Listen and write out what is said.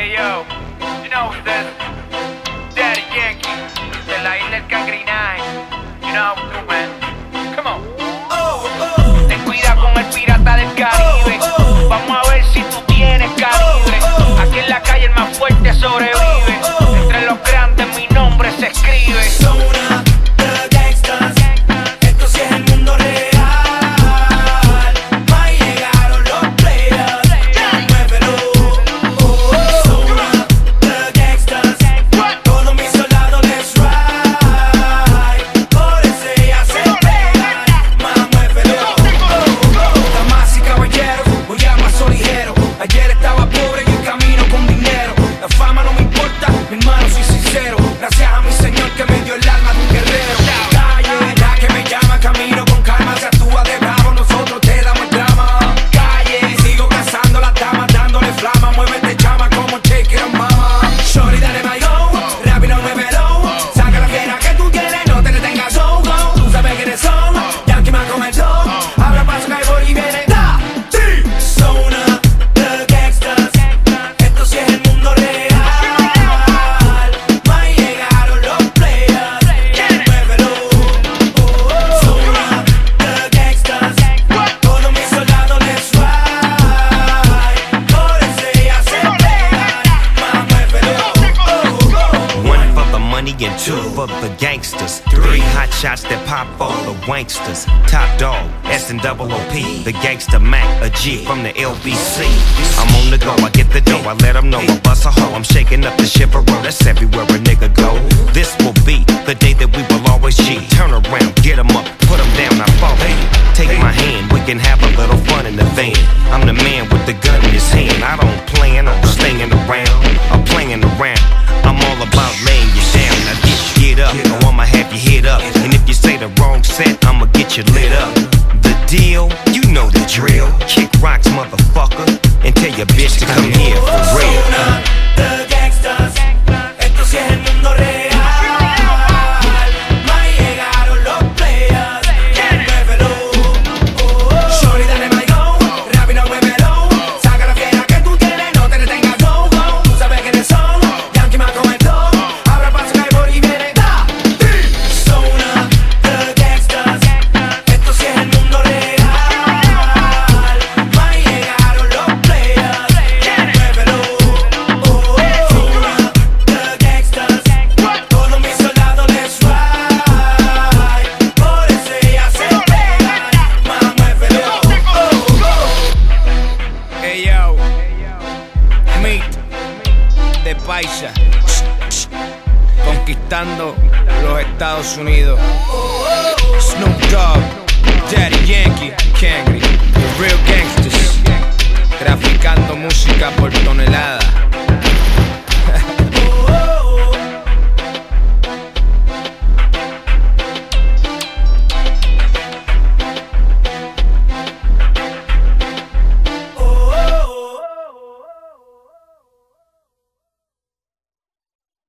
Hey yo, you know who's this? Daddy Yankee, de la isla del Cangri 9. You know how we do, man. Come on. Ten cuidado con el pirata del Caribe. Vamos a ver si tú tienes calibre. Aquí en la calle el más fuerte sobrevive. Entre los grandes mi nombre se escribe. And two for the gangsters, three hot shots that pop all the wanksters. Top dog, S&OOP, the gangster Mac, a G from the LBC. I'm on the go, I get the dough, I let them know I bust a hoe. I'm shaking up the shiver, that's everywhere a nigga go. This will be the day that we will always G. Turn around, get them up, put them down, I fall. Hey, take my hand, we can have a little fun in the van. I'm the man with the gun in his hand. I don't plan on staying around, I'm playing around. I'm all about laying you down. Now get up, or I'ma have you hit up. And if you say the wrong set, I'ma get you lit up. The deal, you know the drill. Kick rocks, motherfucker, and tell your bitch to come here for real. The gangsters, esto sí es el mundo real. De Paisa, conquistando los Estados Unidos.